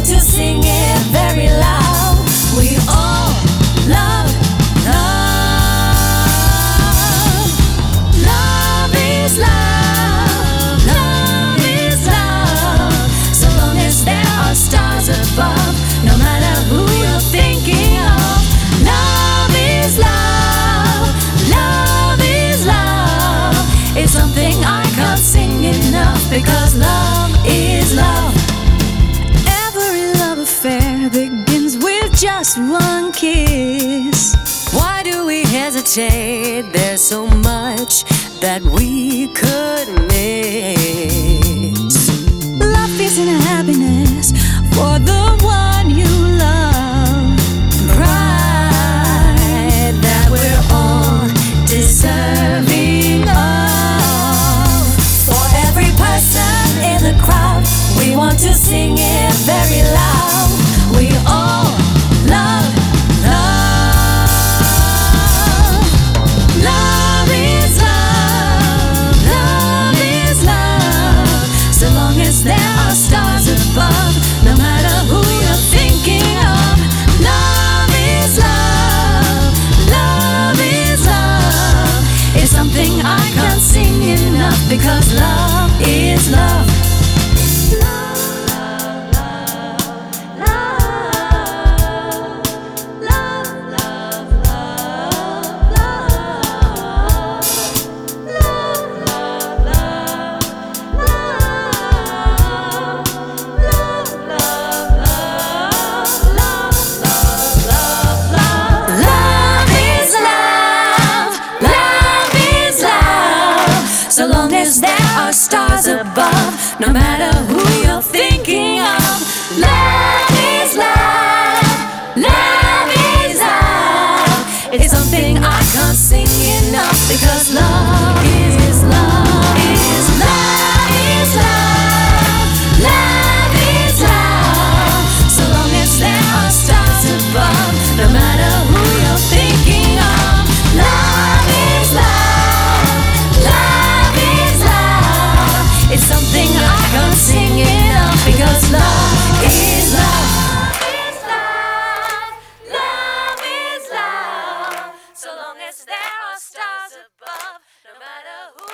want to sing it very loud. We all love, love. Love is love. Love is love. So long as there are stars above, no matter who you're thinking of. Love is love. Love is love. It's something I can't sing enough, because love is love. Every love affair begins with just one kiss. Why do we hesitate? There's so much that we could miss. Love isn't happiness for the one you love. Pride that we're all deserving of. For every person in the crowd, we want to sing it very loud. We all love, love. Love is love. Love is love. So long as there are stars above, no matter who you're thinking of. Love is love. Love is love. It's something I can't sing enough, because love is love. So long as there are stars above, no matter who you're thinking of. Love is love. Love is love. It's something I can't sing enough, because love is love. Is love is love. Love is love. So long as there are stars above, no matter who you're thinking of. Love is love. Love is love. It's something I can't sing enough, because love is love. Love is love. So long as there are stars above, no matter who